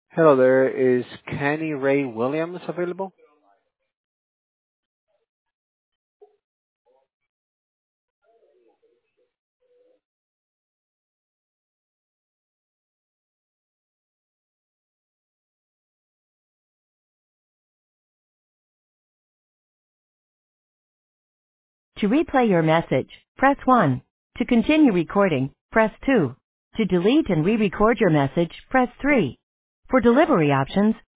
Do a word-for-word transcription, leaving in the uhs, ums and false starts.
Hello there. Is Kenny Ray Williams available? To replay your message, press one. To continue recording, press two. To delete and re-record your message, press three. For delivery options,